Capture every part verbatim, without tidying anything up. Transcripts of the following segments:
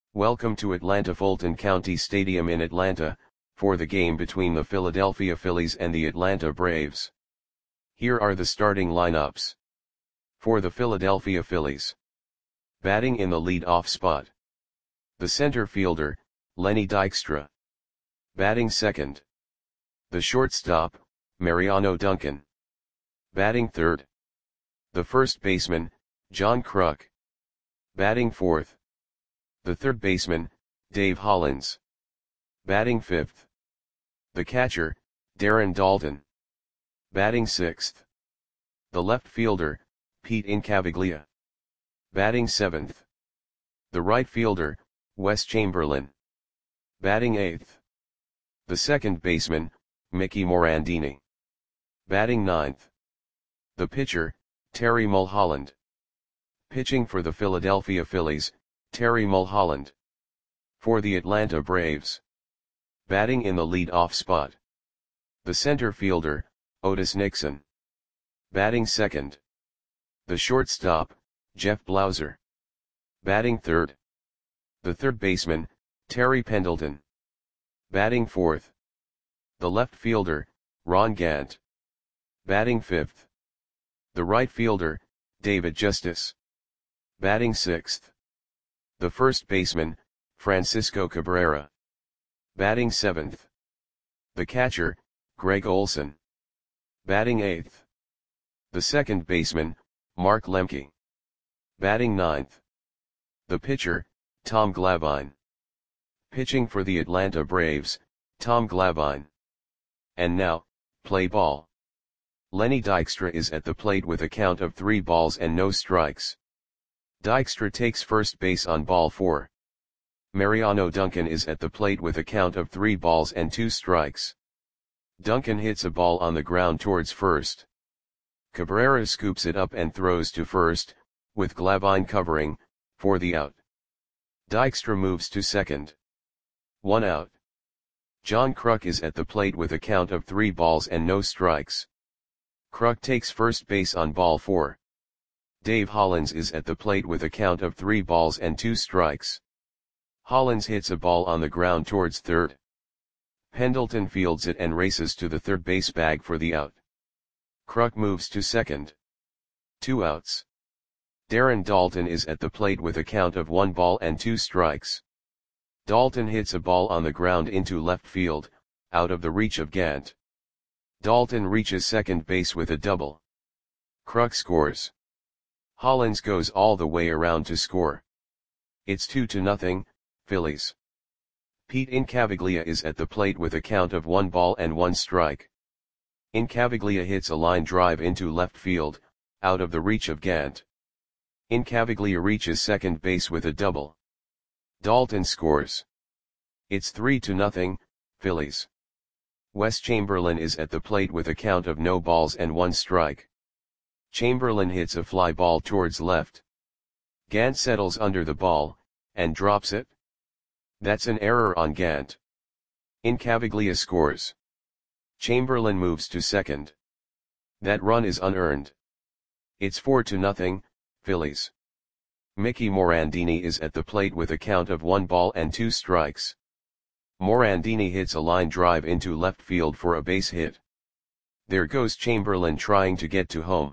Welcome to Atlanta Fulton County Stadium in Atlanta, for the game between the Philadelphia Phillies and the Atlanta Braves. Here are the starting lineups. For the Philadelphia Phillies. Batting in the lead-off spot. The center fielder, Lenny Dykstra. Batting second. The shortstop, Mariano Duncan. Batting third. The first baseman, John Kruk. Batting fourth. The third baseman, Dave Hollins. Batting fifth. The catcher, Darren Daulton. Batting sixth. The left fielder, Pete Incaviglia. Batting seventh. The right fielder, Wes Chamberlain. Batting eighth. The second baseman, Mickey Morandini. Batting ninth. The pitcher, Terry Mulholland. Pitching for the Philadelphia Phillies, Terry Mulholland. For the Atlanta Braves. Batting in the lead-off spot. The center fielder, Otis Nixon. Batting second. The shortstop, Jeff Blauser. Batting third. The third baseman, Terry Pendleton. Batting fourth. The left fielder, Ron Gant. Batting fifth. The right fielder, David Justice. Batting sixth. The first baseman, Francisco Cabrera. Batting seventh. The catcher, Greg Olson. Batting eighth. The second baseman, Mark Lemke. Batting ninth. The pitcher, Tom Glavine. Pitching for the Atlanta Braves, Tom Glavine. And now, play ball. Lenny Dykstra is at the plate with a count of three balls and no strikes. Dykstra takes first base on ball four. Mariano Duncan is at the plate with a count of three balls and two strikes. Duncan hits a ball on the ground towards first. Cabrera scoops it up and throws to first, with Glavine covering, for the out. Dykstra moves to second. One out. John Kruk is at the plate with a count of three balls and no strikes. Kruk takes first base on ball four. Dave Hollins is at the plate with a count of three balls and two strikes. Hollins hits a ball on the ground towards third. Pendleton fields it and races to the third base bag for the out. Kruk moves to second. Two outs. Darren Daulton is at the plate with a count of one ball and two strikes. Daulton hits a ball on the ground into left field, out of the reach of Gant. Daulton reaches second base with a double. Kruk scores. Hollins goes all the way around to score. It's two to nothing, Phillies. Pete Incaviglia is at the plate with a count of one ball and one strike. Incaviglia hits a line drive into left field, out of the reach of Gant. Incaviglia reaches second base with a double. Daulton scores. It's three to nothing, Phillies. Wes Chamberlain is at the plate with a count of no balls and one strike. Chamberlain hits a fly ball towards left. Gant settles under the ball, and drops it. That's an error on Gant. Incaviglia scores. Chamberlain moves to second. That run is unearned. It's four to nothing, Phillies. Mickey Morandini is at the plate with a count of one ball and two strikes. Morandini hits a line drive into left field for a base hit. There goes Chamberlain trying to get to home.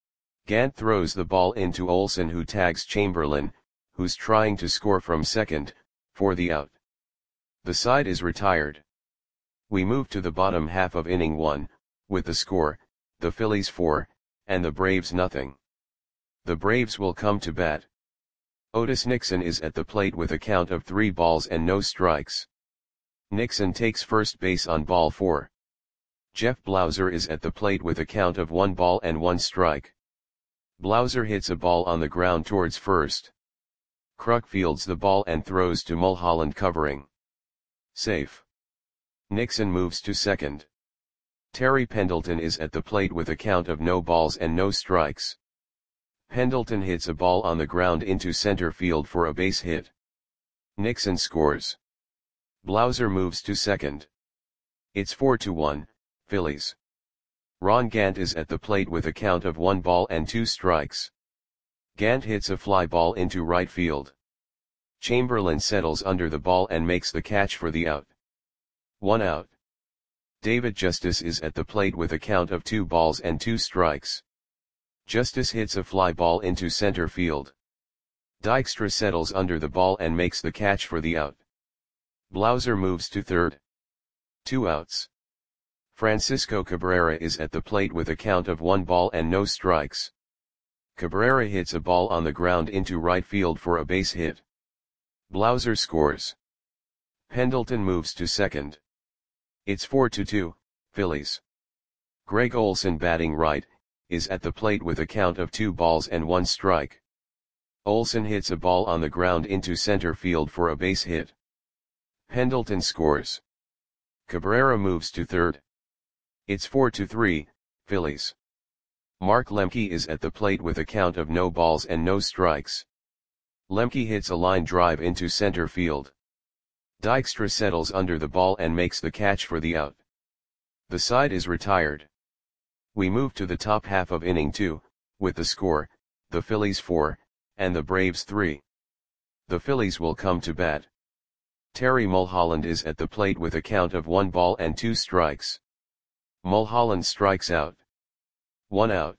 Gant throws the ball into Olson, who tags Chamberlain, who's trying to score from second, for the out. The side is retired. We move to the bottom half of inning one, with the score, the Phillies four, and the Braves nothing. The Braves will come to bat. Otis Nixon is at the plate with a count of three balls and no strikes. Nixon takes first base on ball four. Jeff Blauser is at the plate with a count of one ball and one strike. Blauser hits a ball on the ground towards first. Kruk fields the ball and throws to Mulholland covering. Safe. Nixon moves to second. Terry Pendleton is at the plate with a count of no balls and no strikes. Pendleton hits a ball on the ground into center field for a base hit. Nixon scores. Blauser moves to second. It's four to one, Phillies. Ron Gant is at the plate with a count of one ball and two strikes. Gant hits a fly ball into right field. Chamberlain settles under the ball and makes the catch for the out. One out. David Justice is at the plate with a count of two balls and two strikes. Justice hits a fly ball into center field. Dykstra settles under the ball and makes the catch for the out. Blauser moves to third. Two outs. Francisco Cabrera is at the plate with a count of one ball and no strikes. Cabrera hits a ball on the ground into right field for a base hit. Blauser scores. Pendleton moves to second. It's four to two, Phillies. Greg Olson, batting right, is at the plate with a count of two balls and one strike. Olson hits a ball on the ground into center field for a base hit. Pendleton scores. Cabrera moves to third. It's four to three, Phillies. Mark Lemke is at the plate with a count of no balls and no strikes. Lemke hits a line drive into center field. Dykstra settles under the ball and makes the catch for the out. The side is retired. We move to the top half of inning two, with the score, the Phillies four, and the Braves three. The Phillies will come to bat. Terry Mulholland is at the plate with a count of one ball and two strikes. Mulholland strikes out. One out.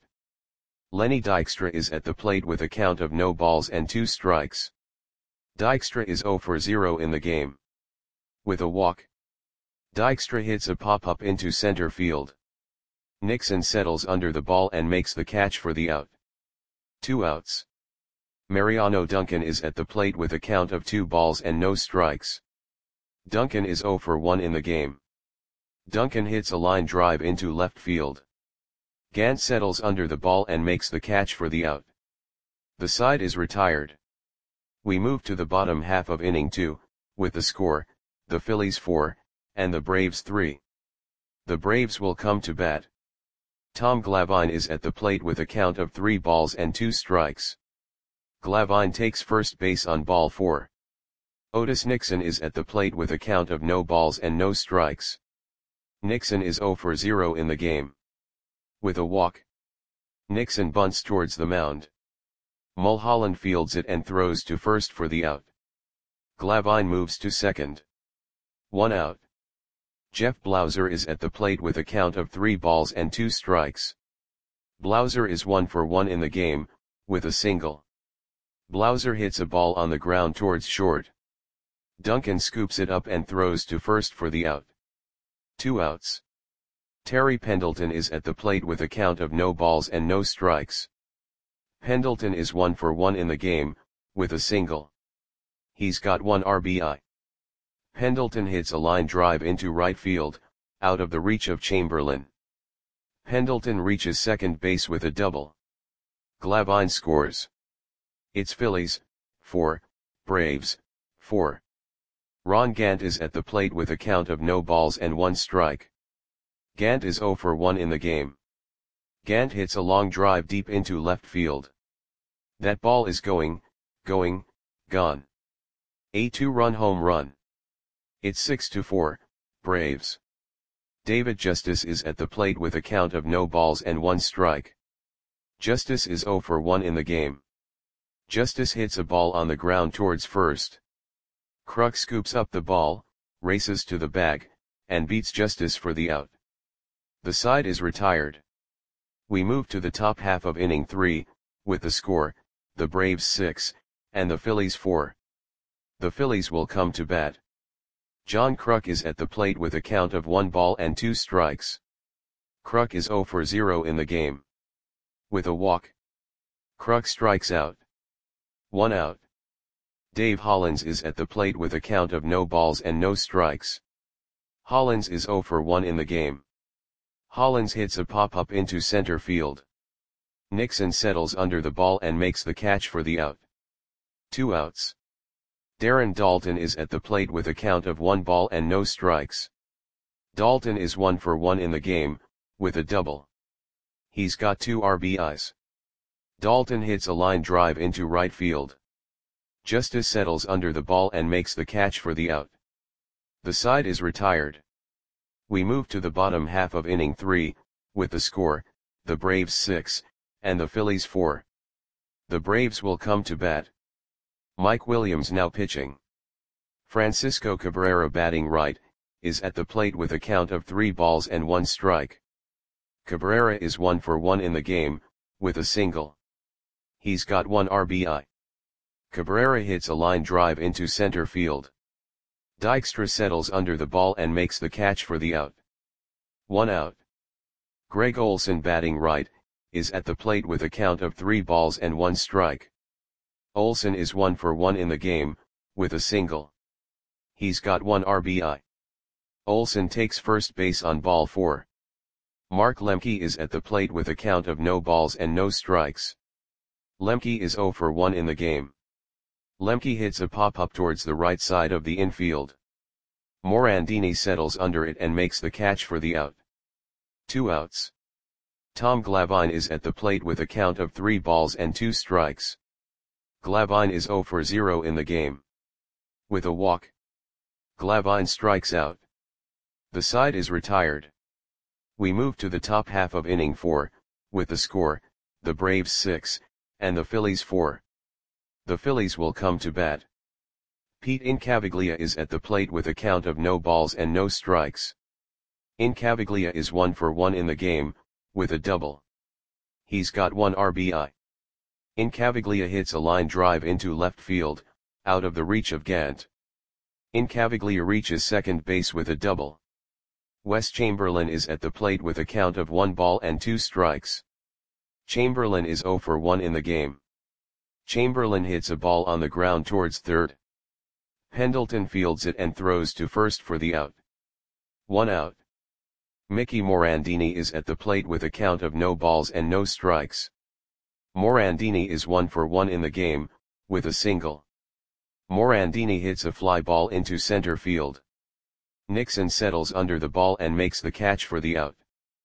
Lenny Dykstra is at the plate with a count of no balls and two strikes. Dykstra is zero for zero in the game. With a walk. Dykstra hits a pop-up into center field. Nixon settles under the ball and makes the catch for the out. Two outs. Mariano Duncan is at the plate with a count of two balls and no strikes. Duncan is zero for one in the game. Duncan hits a line drive into left field. Gant settles under the ball and makes the catch for the out. The side is retired. We move to the bottom half of inning two, with the score, the Phillies four, and the Braves three. The Braves will come to bat. Tom Glavine is at the plate with a count of three balls and two strikes. Glavine takes first base on ball four. Otis Nixon is at the plate with a count of no balls and no strikes. Nixon is zero for zero in the game. With a walk. Nixon bunts towards the mound. Mulholland fields it and throws to first for the out. Glavine moves to second. One out. Jeff Blauser is at the plate with a count of three balls and two strikes. Blauser is one for one in the game, with a single. Blauser hits a ball on the ground towards short. Duncan scoops it up and throws to first for the out. Two outs. Terry Pendleton is at the plate with a count of no balls and no strikes. Pendleton is one for one in the game, with a single. He's got one R B I. Pendleton hits a line drive into right field, out of the reach of Chamberlain. Pendleton reaches second base with a double. Glavine scores. It's Phillies, four, Braves, four. Ron Gant is at the plate with a count of no balls and one strike. Gant is zero for one in the game. Gant hits a long drive deep into left field. That ball is going, going, gone. A two-run home run. It's six to four, Braves. David Justice is at the plate with a count of no balls and one strike. Justice is zero for one in the game. Justice hits a ball on the ground towards first. Kruk scoops up the ball, races to the bag, and beats Justice for the out. The side is retired. We move to the top half of inning three, with the score, the Braves six, and the Phillies four. The Phillies will come to bat. John Kruk is at the plate with a count of one ball and two strikes. Kruk is zero for zero in the game. With a walk. Kruk strikes out. One out. Dave Hollins is at the plate with a count of no balls and no strikes. Hollins is zero for one in the game. Hollins hits a pop-up into center field. Nixon settles under the ball and makes the catch for the out. Two outs. Darren Daulton is at the plate with a count of one ball and no strikes. Daulton is one for one in the game, with a double. He's got two R B Is. Daulton hits a line drive into right field. Justice settles under the ball and makes the catch for the out. The side is retired. We move to the bottom half of inning three, with the score, the Braves six, and the Phillies four. The Braves will come to bat. Mike Williams now pitching. Francisco Cabrera batting right, is at the plate with a count of three balls and one strike. Cabrera is one for one in the game, with a single. He's got one R B I. Cabrera hits a line drive into center field. Dykstra settles under the ball and makes the catch for the out. One out. Greg Olson batting right, is at the plate with a count of three balls and one strike. Olson is one for one in the game, with a single. He's got one R B I. Olson takes first base on ball four. Mark Lemke is at the plate with a count of no balls and no strikes. Lemke is zero for one in the game. Lemke hits a pop-up towards the right side of the infield. Morandini settles under it and makes the catch for the out. Two outs. Tom Glavine is at the plate with a count of three balls and two strikes. Glavine is zero for zero in the game. With a walk, Glavine strikes out. The side is retired. We move to the top half of inning four, with the score, the Braves six, and the Phillies four. The Phillies will come to bat. Pete Incaviglia is at the plate with a count of no balls and no strikes. Incaviglia is one for one in the game, with a double. He's got one R B I. Incaviglia hits a line drive into left field, out of the reach of Gant. Incaviglia reaches second base with a double. Wes Chamberlain is at the plate with a count of one ball and two strikes. Chamberlain is zero for one in the game. Chamberlain hits a ball on the ground towards third. Pendleton fields it and throws to first for the out. One out. Mickey Morandini is at the plate with a count of no balls and no strikes. Morandini is one for one in the game, with a single. Morandini hits a fly ball into center field. Nixon settles under the ball and makes the catch for the out.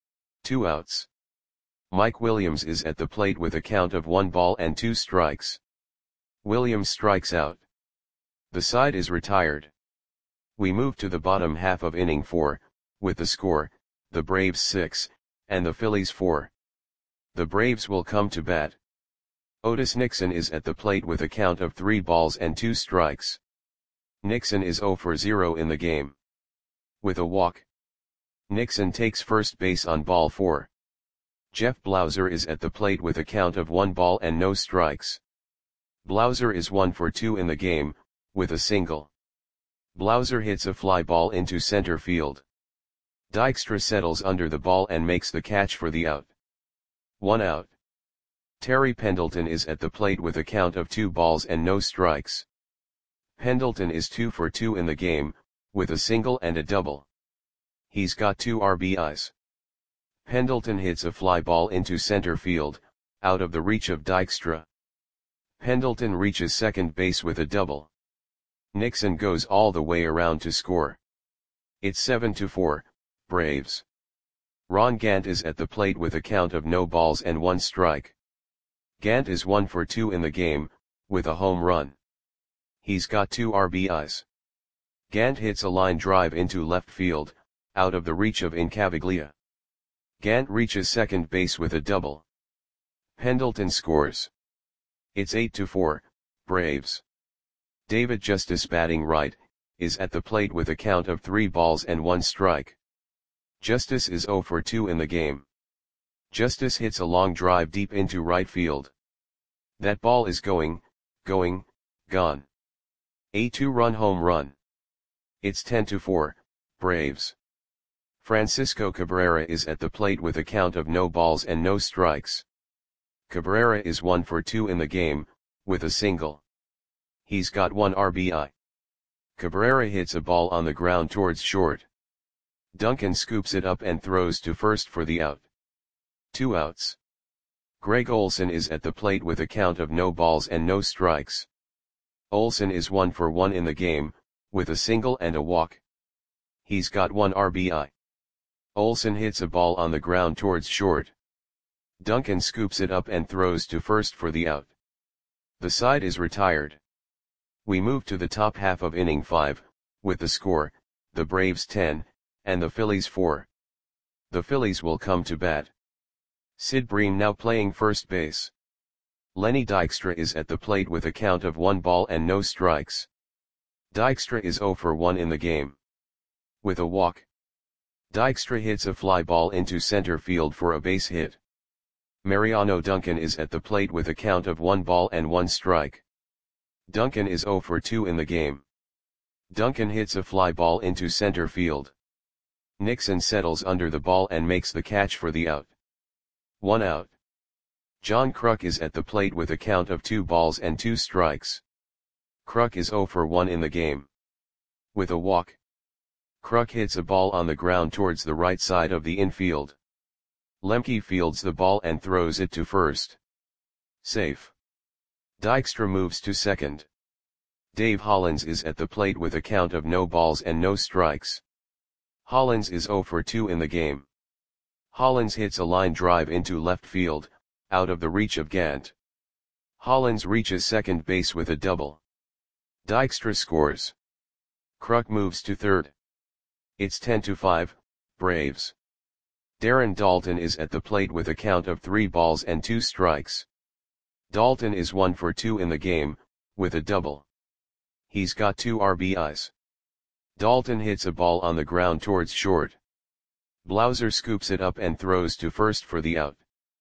Two outs. Mike Williams is at the plate with a count of one ball and two strikes. Williams strikes out. The side is retired. We move to the bottom half of inning four, with the score, the Braves six, and the Phillies four. The Braves will come to bat. Otis Nixon is at the plate with a count of three balls and two strikes. Nixon is zero for zero in the game. With a walk, Nixon takes first base on ball four. Jeff Blauser is at the plate with a count of one ball and no strikes. Blauser is one for two in the game, with a single. Blauser hits a fly ball into center field. Dykstra settles under the ball and makes the catch for the out. One out. Terry Pendleton is at the plate with a count of two balls and no strikes. Pendleton is two for two in the game, with a single and a double. He's got two R B Is. Pendleton hits a fly ball into center field, out of the reach of Dykstra. Pendleton reaches second base with a double. Nixon goes all the way around to score. It's seven to four, Braves. Ron Gant is at the plate with a count of no balls and one strike. Gant is one for two in the game, with a home run. He's got two R B Is. Gant hits a line drive into left field, out of the reach of Incaviglia. Gant reaches second base with a double. Pendleton scores. It's eight to four, Braves. David Justice batting right, is at the plate with a count of three balls and one strike. Justice is zero for two in the game. Justice hits a long drive deep into right field. That ball is going, going, gone. A two-run home run. It's ten to four, Braves. Francisco Cabrera is at the plate with a count of no balls and no strikes. Cabrera is one for two in the game, with a single. He's got one R B I. Cabrera hits a ball on the ground towards short. Duncan scoops it up and throws to first for the out. Two outs. Greg Olson is at the plate with a count of no balls and no strikes. Olson is one for one in the game, with a single and a walk. He's got one R B I. Olson hits a ball on the ground towards short. Duncan scoops it up and throws to first for the out. The side is retired. We move to the top half of inning five, with the score, the Braves ten, and the Phillies four. The Phillies will come to bat. Sid Bream now playing first base. Lenny Dykstra is at the plate with a count of one ball and no strikes. Dykstra is zero for one in the game. With a walk, Dykstra hits a fly ball into center field for a base hit. Mariano Duncan is at the plate with a count of one ball and one strike. Duncan is zero for two in the game. Duncan hits a fly ball into center field. Nixon settles under the ball and makes the catch for the out. One out. John Kruk is at the plate with a count of two balls and two strikes. Kruk is zero for one in the game. With a walk, Kruk hits a ball on the ground towards the right side of the infield. Lemke fields the ball and throws it to first. Safe. Dykstra moves to second. Dave Hollins is at the plate with a count of no balls and no strikes. Hollins is zero for two in the game. Hollins hits a line drive into left field, out of the reach of Gant. Hollins reaches second base with a double. Dykstra scores. Kruk moves to third. It's ten to five, Braves. Darren Daulton is at the plate with a count of three balls and two strikes. Daulton is one for two in the game, with a double. He's got two R B Is. Daulton hits a ball on the ground towards short. Blauser scoops it up and throws to first for the out.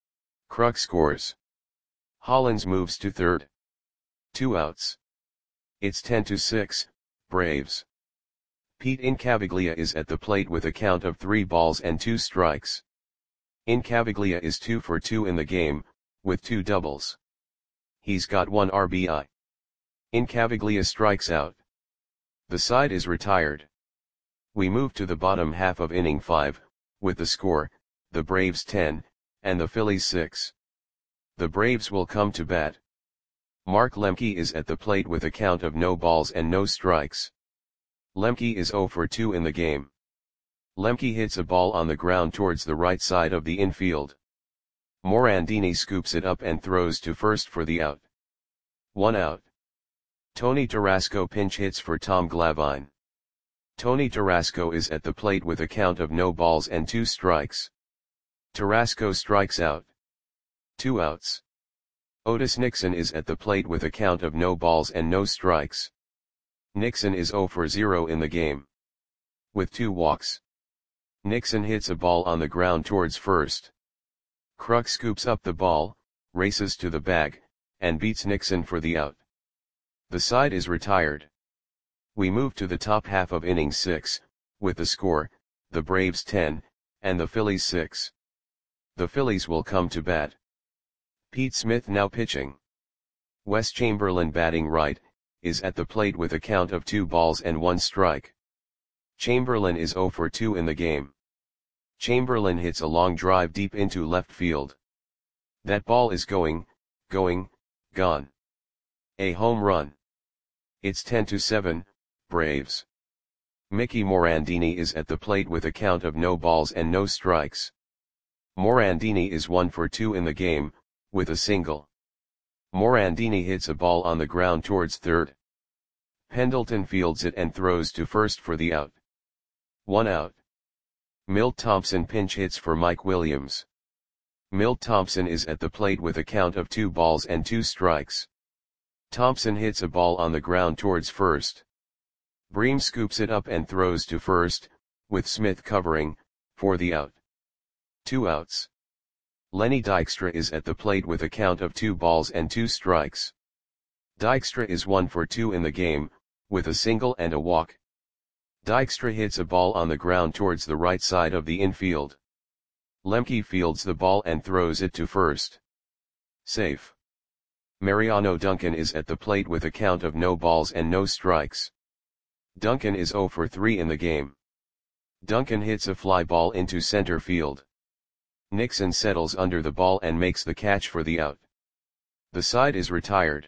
Kruk scores. Hollins moves to third. Two outs. It's ten to six, Braves. Pete Incaviglia is at the plate with a count of three balls and two strikes. Incaviglia is two for two in the game, with two doubles. He's got one R B I. Incaviglia strikes out. The side is retired. We move to the bottom half of inning five, with the score, the Braves ten, and the Phillies six. The Braves will come to bat. Mark Lemke is at the plate with a count of no balls and no strikes. Lemke is zero for two in the game. Lemke hits a ball on the ground towards the right side of the infield. Morandini scoops it up and throws to first for the out. One out. Tony Tarasco pinch hits for Tom Glavine. Tony Tarasco is at the plate with a count of no balls and two strikes. Tarasco strikes out. Two outs. Otis Nixon is at the plate with a count of no balls and no strikes. Nixon is zero for zero in the game. With two walks, Nixon hits a ball on the ground towards first. Kruk scoops up the ball, races to the bag, and beats Nixon for the out. The side is retired. We move to the top half of inning six, with the score, the Braves ten, and the Phillies six. The Phillies will come to bat. Pete Smith now pitching. Wes Chamberlain batting right, is at the plate with a count of two balls and one strike. Chamberlain is zero for two in the game. Chamberlain hits a long drive deep into left field. That ball is going, going, gone. A home run. It's ten to seven, Braves. Mickey Morandini is at the plate with a count of no balls and no strikes. Morandini is one for two in the game, with a single. Morandini hits a ball on the ground towards third. Pendleton fields it and throws to first for the out. One out. Milt Thompson pinch hits for Mike Williams. Milt Thompson is at the plate with a count of two balls and two strikes. Thompson hits a ball on the ground towards first. Bream scoops it up and throws to first, with Smith covering, for the out. Two outs. Lenny Dykstra is at the plate with a count of two balls and two strikes. Dykstra is one for two in the game, with a single and a walk. Dykstra hits a ball on the ground towards the right side of the infield. Lemke fields the ball and throws it to first. Safe. Mariano Duncan is at the plate with a count of no balls and no strikes. Duncan is zero for three in the game. Duncan hits a fly ball into center field. Nixon settles under the ball and makes the catch for the out. The side is retired.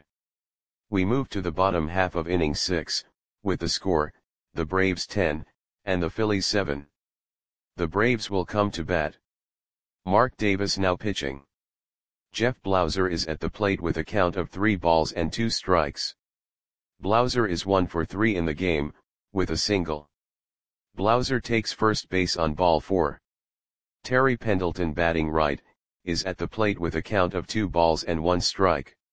We move to the bottom half of inning six, with the score, the Braves ten, and the Phillies seven. The Braves will come to bat. Mark Davis now pitching. Jeff Blauser is at the plate with a count of three balls and two strikes. Blauser is one for three in the game, with a single. Blauser takes first base on ball four. Terry Pendleton batting right, is at the plate with a count of two balls and one strike.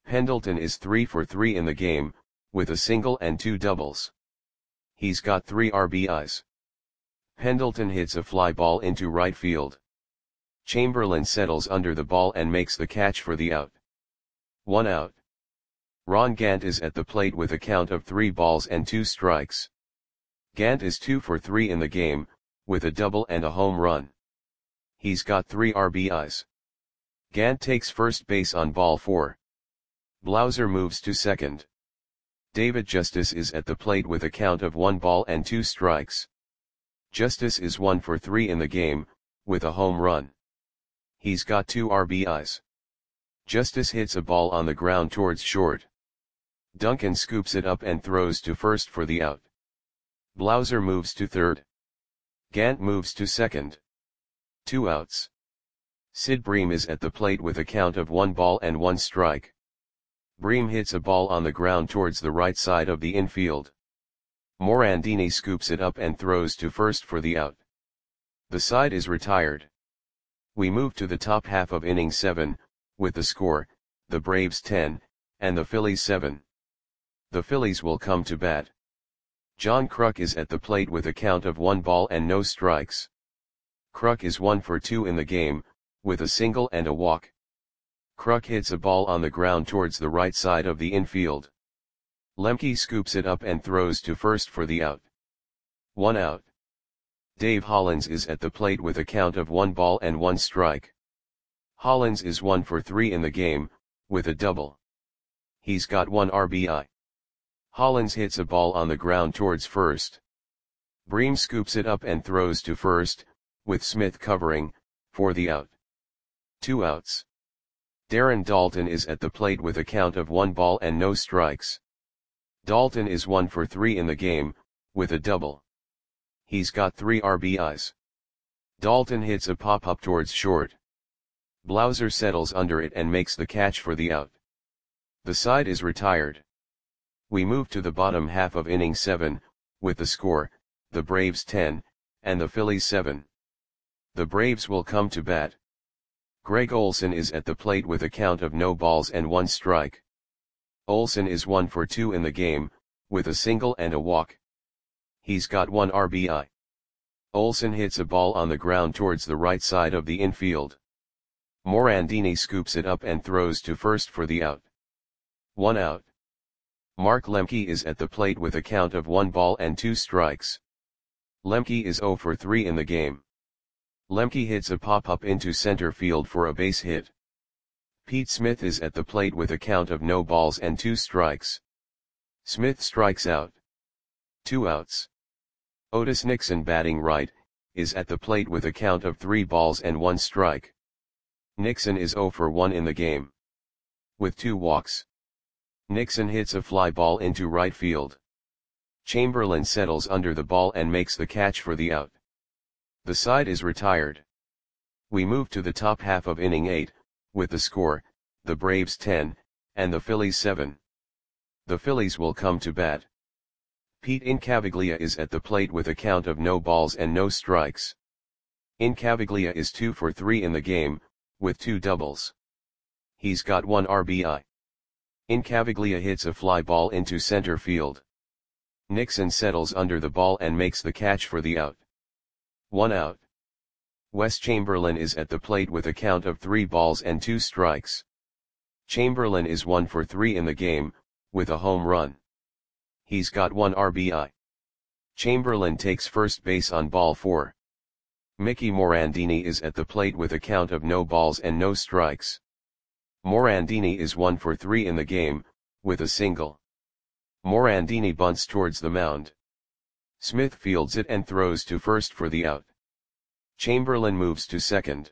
Pendleton is three for three in the game, with a single and two doubles. He's got three R B Is. Pendleton hits a fly ball into right field. Chamberlain settles under the ball and makes the catch for the out. One out. Ron Gant is at the plate with a count of three balls and two strikes. Gant is two for three in the game, with a double and a home run. He's got three R B Is. Gant takes first base on ball four. Blauser moves to second. David Justice is at the plate with a count of one ball and two strikes. Justice is one for three in the game, with a home run. He's got two R B Is. Justice hits a ball on the ground towards short. Duncan scoops it up and throws to first for the out. Blauser moves to third. Gant moves to second. Two outs. Sid Bream is at the plate with a count of one ball and one strike. Bream hits a ball on the ground towards the right side of the infield. Morandini scoops it up and throws to first for the out. The side is retired. We move to the top half of inning seven, with the score, the Braves ten, and the Phillies seven. The Phillies will come to bat. John Kruk is at the plate with a count of one ball and no strikes. Kruk is one for two in the game, with a single and a walk. Kruk hits a ball on the ground towards the right side of the infield. Lemke scoops it up and throws to first for the out. One out. Dave Hollins is at the plate with a count of one ball and one strike. Hollins is one for three in the game, with a double. He's got one R B I. Hollins hits a ball on the ground towards first. Bream scoops it up and throws to first, with Smith covering, for the out. Two outs. Darren Daulton is at the plate with a count of one ball and no strikes. Daulton is one for three in the game, with a double. He's got three R B Is. Daulton hits a pop-up towards short. Blauser settles under it and makes the catch for the out. The side is retired. We move to the bottom half of inning seven, with the score, the Braves ten, and the Phillies seven. The Braves will come to bat. Greg Olson is at the plate with a count of no balls and one strike. Olson is one for two in the game, with a single and a walk. He's got one R B I. Olson hits a ball on the ground towards the right side of the infield. Morandini scoops it up and throws to first for the out. One out. Mark Lemke is at the plate with a count of one ball and two strikes. Lemke is zero for three in the game. Lemke hits a pop-up into center field for a base hit. Pete Smith is at the plate with a count of no balls and two strikes. Smith strikes out. Two outs. Otis Nixon, batting right, is at the plate with a count of three balls and one strike. Nixon is zero for one in the game. With two walks. Nixon hits a fly ball into right field. Chamberlain settles under the ball and makes the catch for the out. The side is retired. We move to the top half of inning eight, with the score, the Braves ten, and the Phillies seven. The Phillies will come to bat. Pete Incaviglia is at the plate with a count of no balls and no strikes. Incaviglia is two for three in the game, with two doubles. He's got one R B I. Incaviglia hits a fly ball into center field. Nixon settles under the ball and makes the catch for the out. One out. Wes Chamberlain is at the plate with a count of three balls and two strikes. Chamberlain is one for three in the game, with a home run. He's got one R B I. Chamberlain takes first base on ball four. Mickey Morandini is at the plate with a count of no balls and no strikes. Morandini is one for three in the game, with a single. Morandini bunts towards the mound. Smith fields it and throws to first for the out. Chamberlain moves to second.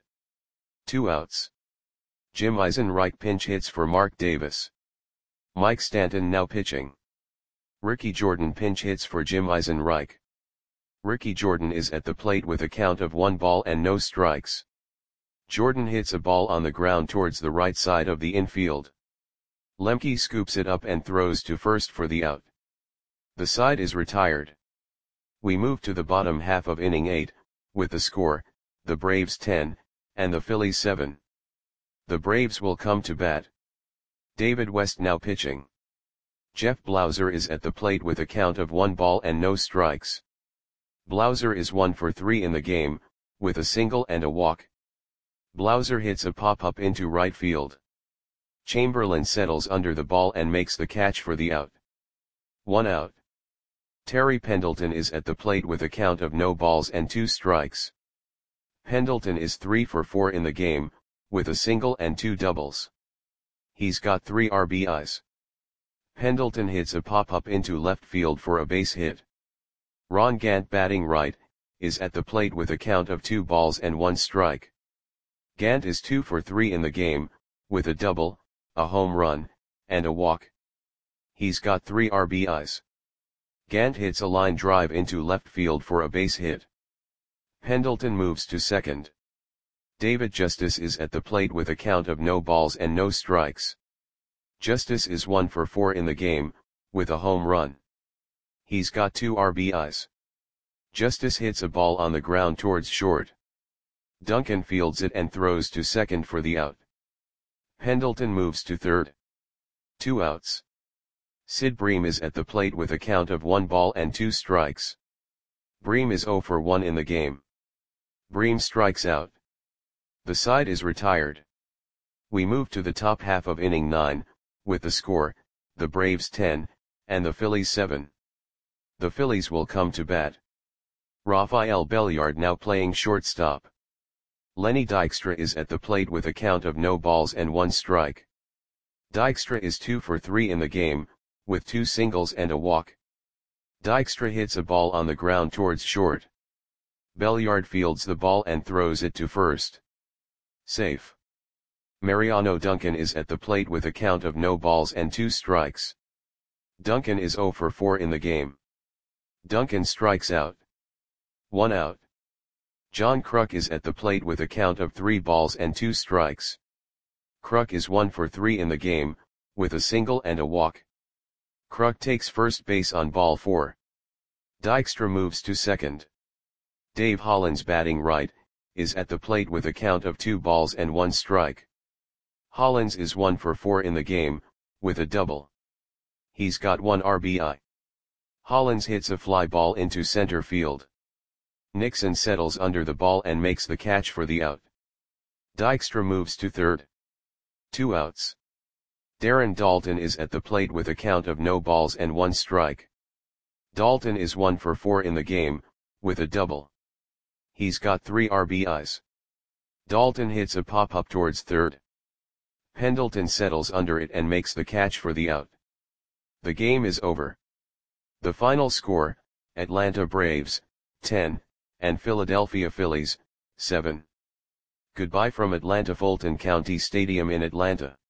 Two outs. Jim Eisenreich pinch hits for Mark Davis. Mike Stanton now pitching. Ricky Jordan pinch hits for Jim Eisenreich. Ricky Jordan is at the plate with a count of one ball and no strikes. Jordan hits a ball on the ground towards the right side of the infield. Lemke scoops it up and throws to first for the out. The side is retired. We move to the bottom half of inning eight, with the score, the Braves ten, and the Phillies seven. The Braves will come to bat. David West now pitching. Jeff Blauser is at the plate with a count of one ball and no strikes. Blauser is one for three in the game, with a single and a walk. Blauser hits a pop-up into right field. Chamberlain settles under the ball and makes the catch for the out. One out. Terry Pendleton is at the plate with a count of no balls and two strikes. Pendleton is three for four in the game, with a single and two doubles. He's got three R B Is. Pendleton hits a pop-up into left field for a base hit. Ron Gant, batting right, is at the plate with a count of two balls and one strike. Gant is two for three in the game, with a double, a home run, and a walk. He's got three R B Is. Gant hits a line drive into left field for a base hit. Pendleton moves to second. David Justice is at the plate with a count of no balls and no strikes. Justice is one for four in the game, with a home run. He's got two R B Is. Justice hits a ball on the ground towards short. Duncan fields it and throws to second for the out. Pendleton moves to third. Two outs. Sid Bream is at the plate with a count of one ball and two strikes. Bream is zero for one in the game. Bream strikes out. The side is retired. We move to the top half of inning nine, with the score, the Braves ten, and the Phillies seven. The Phillies will come to bat. Rafael Belliard now playing shortstop. Lenny Dykstra is at the plate with a count of no balls and one strike. Dykstra is two for three in the game, with two singles and a walk. Dykstra hits a ball on the ground towards short. Belliard fields the ball and throws it to first. Safe. Mariano Duncan is at the plate with a count of no balls and two strikes. Duncan is zero for four in the game. Duncan strikes out. One out. John Kruk is at the plate with a count of three balls and two strikes. Kruk is one for three in the game, with a single and a walk. Kruk takes first base on ball four. Dykstra moves to second. Dave Hollins, batting right, is at the plate with a count of two balls and one strike. Hollins is one for four in the game, with a double. He's got one R B I. Hollins hits a fly ball into center field. Nixon settles under the ball and makes the catch for the out. Dykstra moves to third. Two outs. Darren Daulton is at the plate with a count of no balls and one strike. Daulton is one for four in the game, with a double. He's got three R B Is. Daulton hits a pop-up towards third. Pendleton settles under it and makes the catch for the out. The game is over. The final score, Atlanta Braves, ten, and Philadelphia Phillies, seven. Goodbye from Atlanta Fulton County Stadium in Atlanta.